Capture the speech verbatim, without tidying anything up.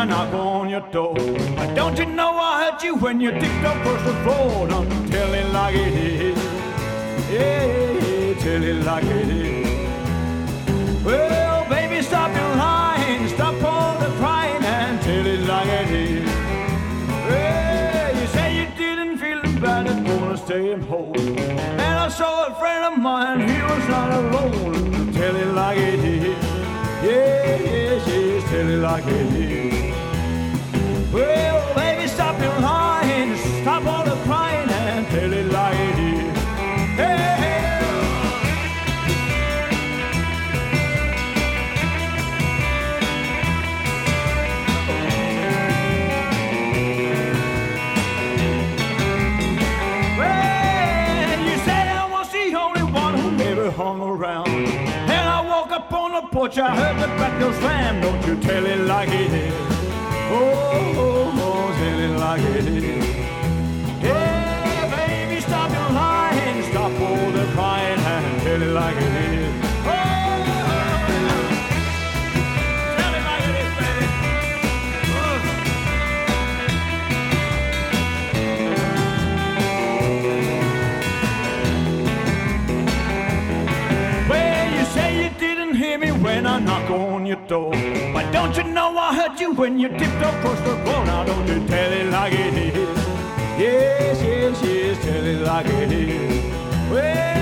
I knock on your door. Don't you know I heard you when you tipped up across the floor? Don't you tell it like it is. Yeah, tell it like it is. Well, baby, stop your lying, stop all the crying and tell it like it is. Well, you say you didn't feel bad and wanna stay at home. And I saw a friend of mine, he was not alone. Tell it like it is. Yeah, yes, yes, tell it like it is. Well, baby, stop your lying, stop all the crying and tell it like it is. Hey, hey. Well, you said I was the only one who never hung around. And I woke up on the porch, I heard the back door slam. Don't you tell it like it is. Oh, oh, oh, tell it like it is. Hey, baby, stop your lying, stop all the crying and tell it like it is. Oh, tell it like it is, baby. Oh. Well, you say you didn't hear me when I knock on your door. But don't you know I heard you when you tipped across the floor? Now don't you tell it like it is. Yes, yes, yes, tell it like it is. Well,